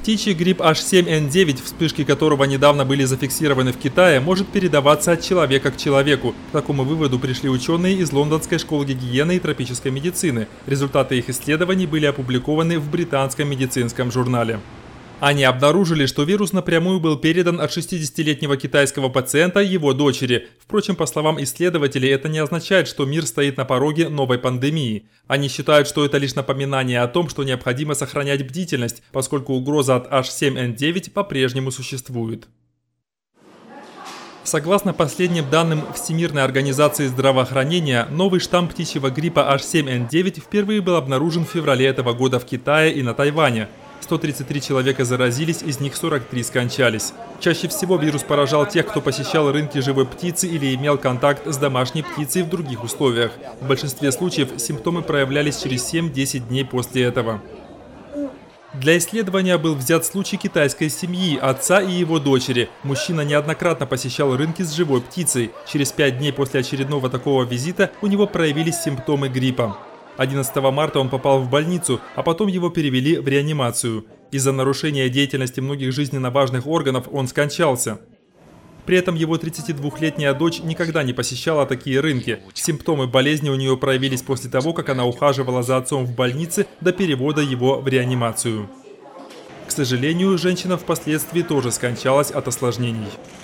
Птичий грипп H7N9, вспышки которого недавно были зафиксированы в Китае, может передаваться от человека к человеку. К такому выводу пришли ученые из Лондонской школы гигиены и тропической медицины. Результаты их исследований были опубликованы в британском медицинском журнале. Они обнаружили, что вирус напрямую был передан от 60-летнего китайского пациента его дочери. Впрочем, по словам исследователей, это не означает, что мир стоит на пороге новой пандемии. Они считают, что это лишь напоминание о том, что необходимо сохранять бдительность, поскольку угроза от H7N9 по-прежнему существует. Согласно последним данным Всемирной организации здравоохранения, новый штамм птичьего гриппа H7N9 впервые был обнаружен в феврале этого года в Китае и на Тайване. 133 человека заразились, из них 43 скончались. Чаще всего вирус поражал тех, кто посещал рынки живой птицы или имел контакт с домашней птицей в других условиях. В большинстве случаев симптомы проявлялись через 7-10 дней после этого. Для исследования был взят случай китайской семьи, отца и его дочери. Мужчина неоднократно посещал рынки с живой птицей. Через 5 дней после очередного такого визита у него проявились симптомы гриппа. 11 марта он попал в больницу, а потом его перевели в реанимацию. Из-за нарушения деятельности многих жизненно важных органов он скончался. При этом его 32-летняя дочь никогда не посещала такие рынки. Симптомы болезни у нее проявились после того, как она ухаживала за отцом в больнице до перевода его в реанимацию. К сожалению, женщина впоследствии тоже скончалась от осложнений.